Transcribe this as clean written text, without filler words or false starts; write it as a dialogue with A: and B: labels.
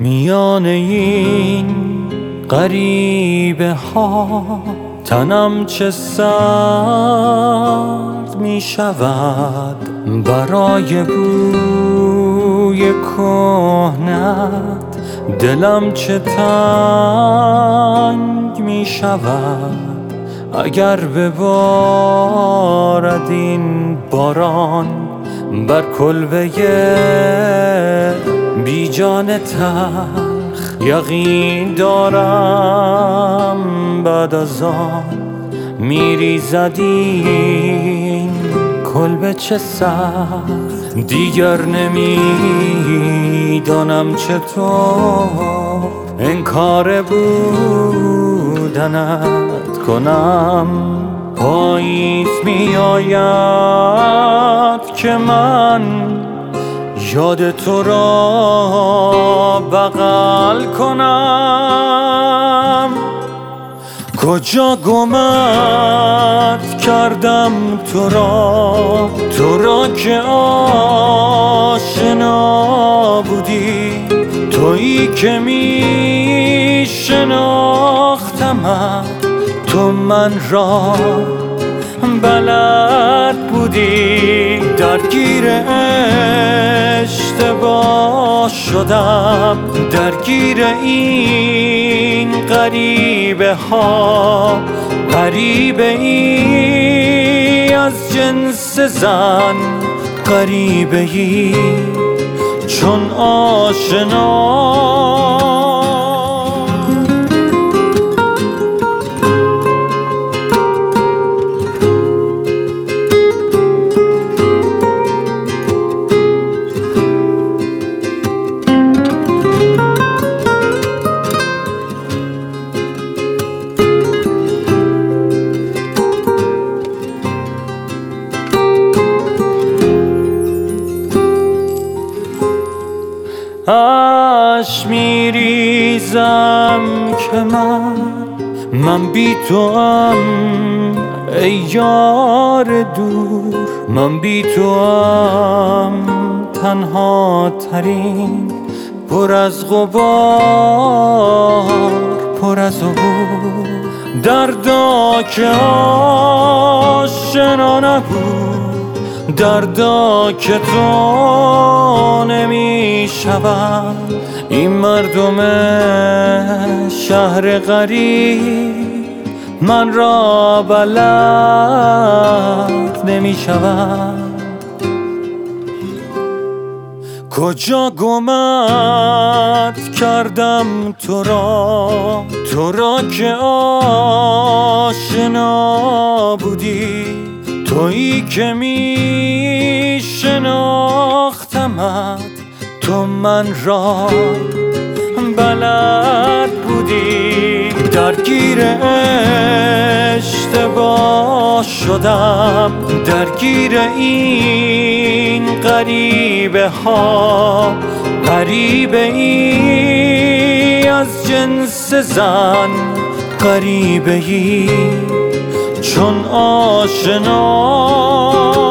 A: میان این غریبه ها تنم چه سرد می شود برای بوی کهنت، دلم چه تنگ می شود اگر ببارد این باران بر کلبه بی جان تلخ. یقین دارم بعد از آن میریزد این کلبه چه سخت. دیگر نمیدانم چطور انکار بودنت کنم. پاییز میآید که من یاد تو را بغل کنم. کجا گمت کردم تو را که آشنا بودی، تویی که می شناختمت، تو من را بلد بودی. درگیر اشتباه شدم، درگیر این غریبه ها. غریبه ای از جنس زن، غریبه ای چون آشنا. اش میریزم که من بی تو ام ای یار دور. من بی تو ام تنها ترین، پر از غبار، پر از عبور. دردا که آشنا نبود، دردا که تو نمی شود. این مردم شهر غریب من را بلد نمی شود. کجا گمت کردم تو را که آشنا بودی، تویی که می شناختمت، تو من را بلد بودی. درگیر اشتباه شدم، درگیر این غریبه ها. غریبه ای از جنس زن، غریبه ای چون آشنا.